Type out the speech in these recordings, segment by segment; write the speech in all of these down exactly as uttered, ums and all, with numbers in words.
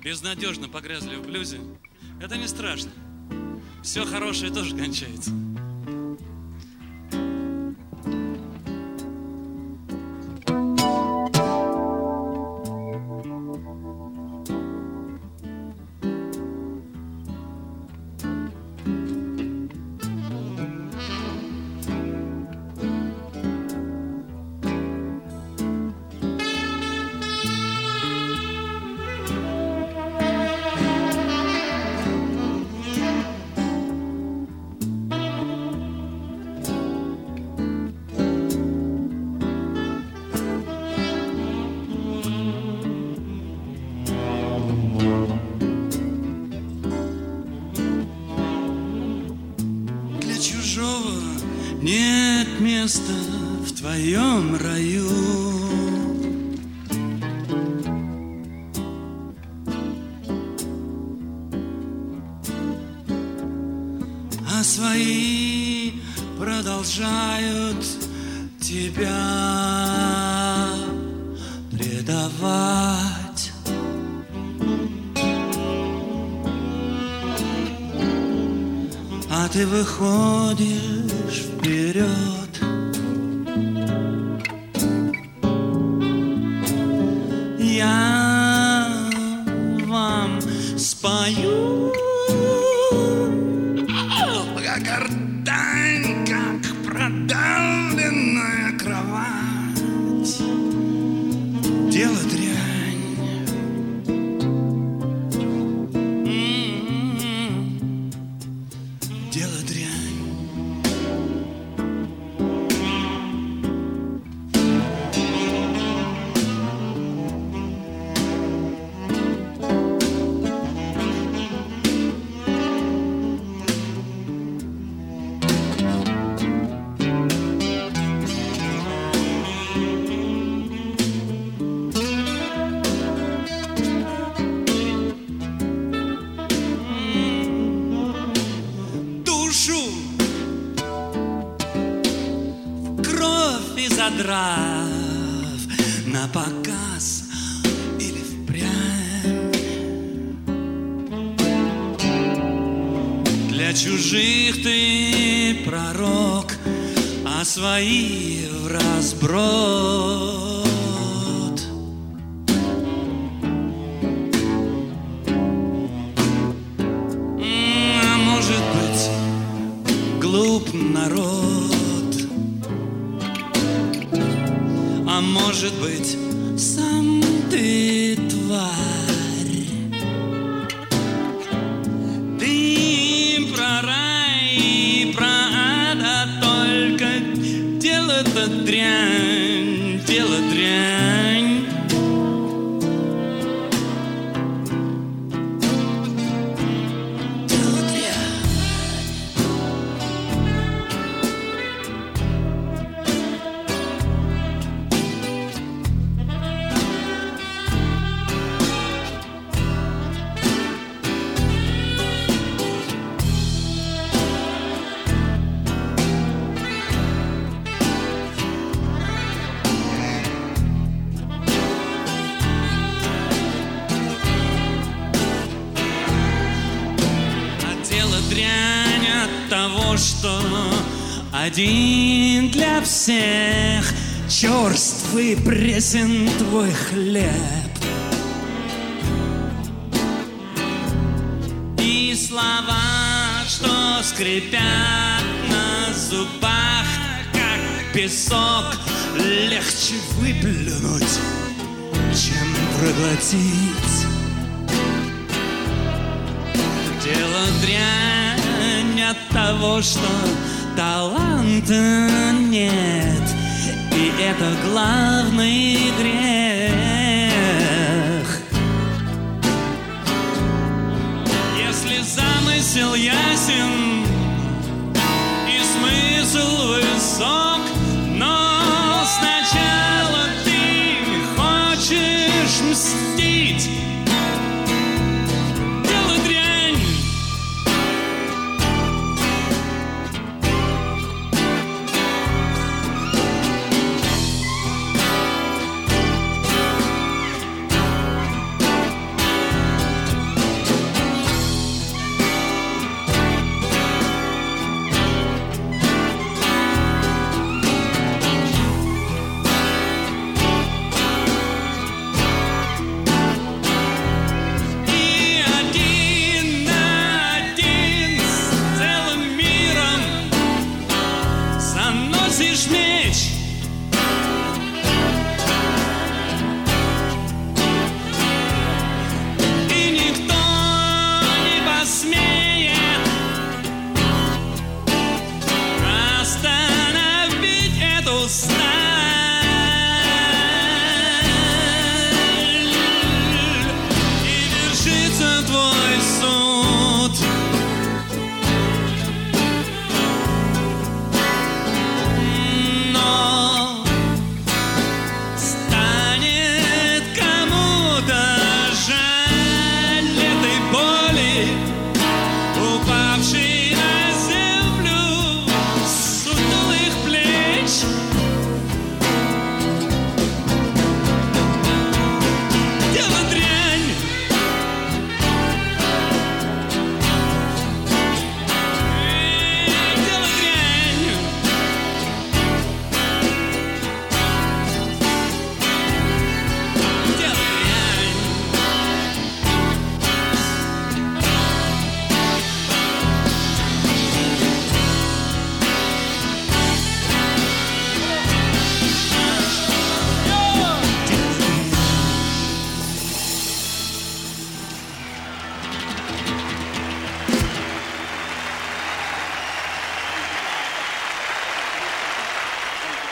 безнадежно погрязли в блюзе, это не страшно. Все хорошее тоже кончается. Нет места в твоем раю. А свои продолжают тебя предавать. А ты выходишь вперед. Я вам спою, гортань, как продавленная кровать. Дело дрянь. Дело дрянь. Задрав на показ или впрямь. Для чужих ты пророк, а свои вразброд. А может быть, глуп народ. А может быть, сам ты тварь. Ты про рай и про ад, а только дело-то дрянь, дело дрянь. Дело дрянь. Дрянь от того, что один для всех черствый пресен твой хлеб. И слова, что скрипят на зубах, как песок, легче выплюнуть, чем проглотить. Дело дрянь от того, что таланта нет, и это главный грех. Если замысел ясен и смысл высок, но сначала ты хочешь мстить.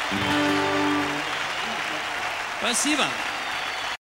Спасибо.